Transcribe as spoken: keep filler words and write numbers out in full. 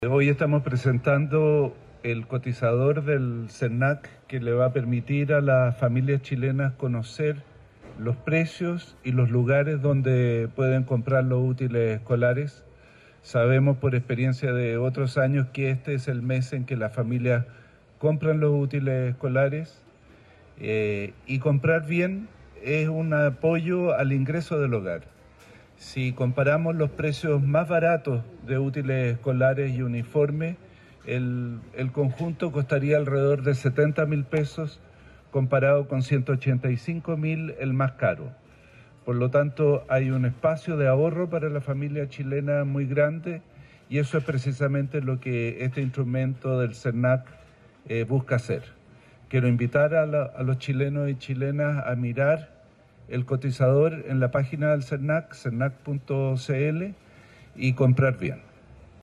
Hoy estamos presentando el cotizador del CERNAC que le va a permitir a las familias chilenas conocer los precios y los lugares donde pueden comprar los útiles escolares. Sabemos por experiencia de otros años que este es el mes en que las familias compran los útiles escolares eh, y comprar bien es un apoyo al ingreso del hogar. Si comparamos los precios más baratos de útiles escolares y uniformes, el, el conjunto costaría alrededor de setenta mil pesos, comparado con ciento ochenta y cinco mil el más caro. Por lo tanto, hay un espacio de ahorro para la familia chilena muy grande y eso es precisamente lo que este instrumento del CERNAC eh, busca hacer. Quiero invitar a, la, a los chilenos y chilenas a mirar el cotizador en la página del CERNAC, cernac punto c l, y comprar bien.